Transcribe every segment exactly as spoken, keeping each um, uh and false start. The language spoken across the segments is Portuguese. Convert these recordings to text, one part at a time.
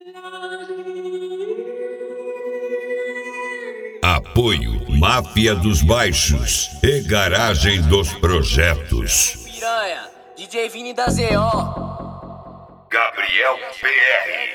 Apoio Máfia dos Baixos e Garagem dos Projetos. Piranha, D J Vini da Z O. Gabriel P R.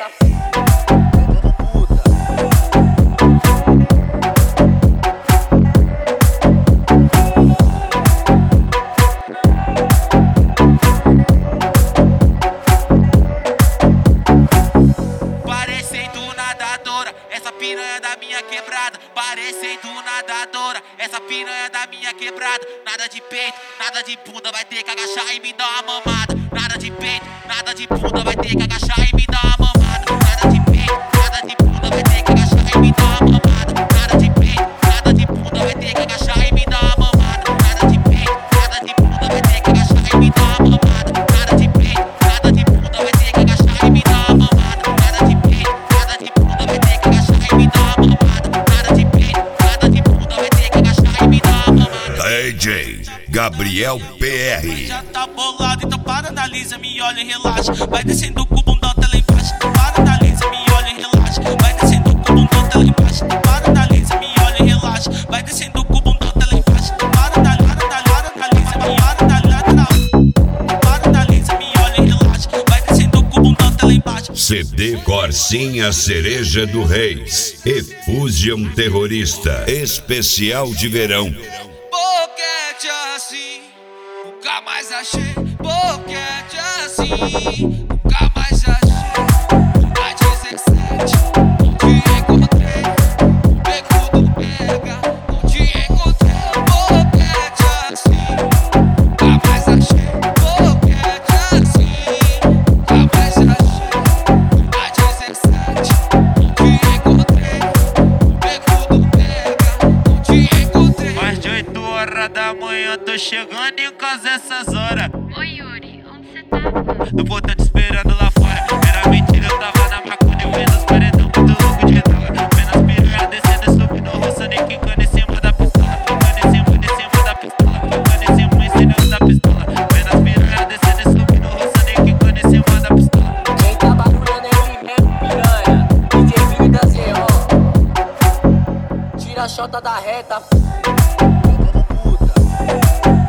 Parecendo nadadora, essa piranha da minha quebrada. Parecendo nadadora, essa piranha da minha quebrada. Nada de peito, nada de bunda, vai ter que agachar e me dar uma mamada. Nada de peito, nada de bunda, vai ter que agachar e me dar uma mamada. Nada de peito, nada de bunda, vai ter que agachar e me dar uma mamada. Nada de peito, nada de bunda, vai ter que agachar e me dar uma mamada. Nada de peito, nada de bunda, vai ter que agachar e me dar uma mamada. Nada de peito, nada de bunda, vai ter que agachar e me dar uma mamada. Nada de peito, nada de bunda, vai ter que agachar e me dar uma mamada. Nada de peito, nada de bunda, vai ter que agachar e me dar uma mamada. D J Gabriel P R. Já tá bolado, então para, analisa, me olha e relaxa. Vai descendo com o bundão até lá embaixo. Para, analisa, me olha e relaxa. Vai descendo com o bundão até lá embaixo. Para, analisa, me olha e relaxa. Vai descendo com o bundão até lá embaixo. Para, analisa, analisa, me olha, para, analisa, me olha e relaxa. Vai descendo com o bundão até lá embaixo. C D Corsinha Cereja do Reis e Fusion Terrorista Especial de Verão. Boquete assim, nunca mais achei. Boquete assim, nunca mais achei. A dezessete, não te encontrei. Beco do pega, não te encontrei. Boquete assim, nunca mais achei. Boquete assim, nunca mais achei. A dezessete, não te encontrei. Beco do pega, não te encontrei. Mais de oito horas da manhã, tô chegando em casa essas horas. Oi, Yuri, onde você tava? No portão te esperando lá fora. Era mentira, eu tava na maconha, eu vendo os paredão muito louco de droga. Vendo as piranhas descendo e subindo, roçando e quicando em cima da pistola. Quicando em cima, em cima da pistola. Quicando em cima, em cima da pistola. Vendo as piranhas descendo e subindo, roçando e quicando em cima da pistola. Quem tá bagulhando é ele mesmo, piranha, D J Vini da Z O. Tira a chota da reta, puta.